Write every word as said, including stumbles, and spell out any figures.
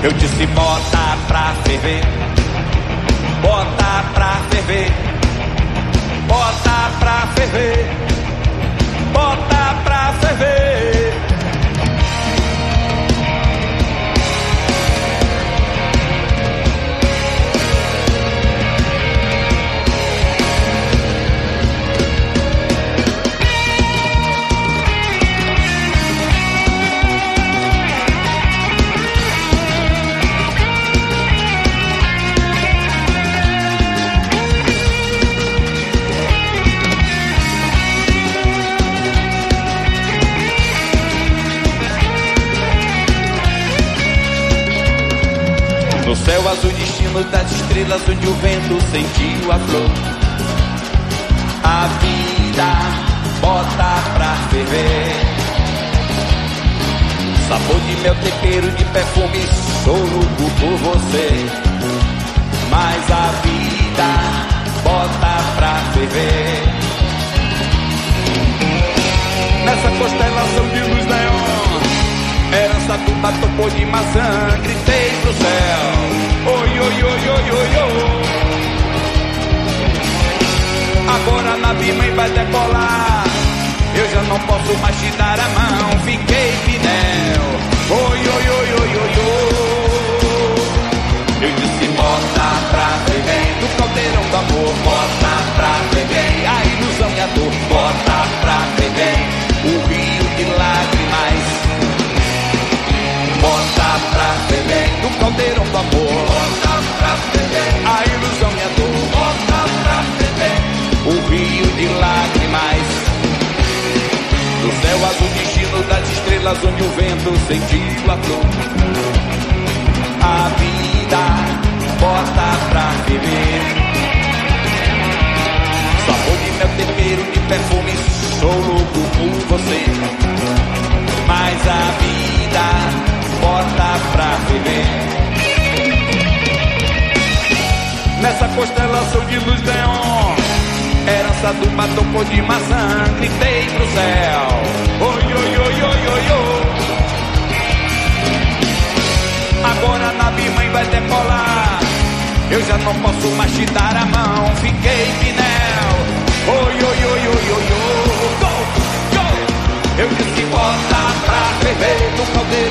Eu disse bota pra ferver, bota pra ferver, bota pra ferver, bota pra ferver. No céu azul, destino das estrelas, onde o vento sentiu a flor. A vida bota pra ferver. Sabor de mel, tempero de perfume, sou louco por você. Mas a vida bota pra ferver. Nessa constelação de luz neon, herança do batom de maçã, gritei pro céu. Oi, oi, oi, oi, oi, oi. Agora a nave mãe vai decolar. Eu já não posso mais te dar a mão. Fiquei pneu. Oi, oi, oi, oi, oi, oi. Eu disse bota pra ferver, do caldeirão do amor. Bota pra ferver, a ilusão e a dor. Bota pra ferver, o rio de lágrimas. Bota pra ferver, do caldeirão do amor. Bota pra ferver, a ilusão e a dor. Bota pra ferver, o rio de lágrimas. Do céu azul, destino das estrelas, onde o vento sentiu a flor. A vida bota pra ferver. Sabor de mel, tempero de perfume, sou louco por você. Mas a vida bota pra ferver. Nessa constelação de luz neon, herança do batom cor de maçã, gritei pro céu. Oi, oi, oi, oi, oi, oi. Agora a nave mãe vai decolar. Eu já não posso mais te dar a mão. Fiquei pneu. Oi, oi, oi, oi, oi, oi. Go, go. Eu disse bota pra ferver, no caldeirão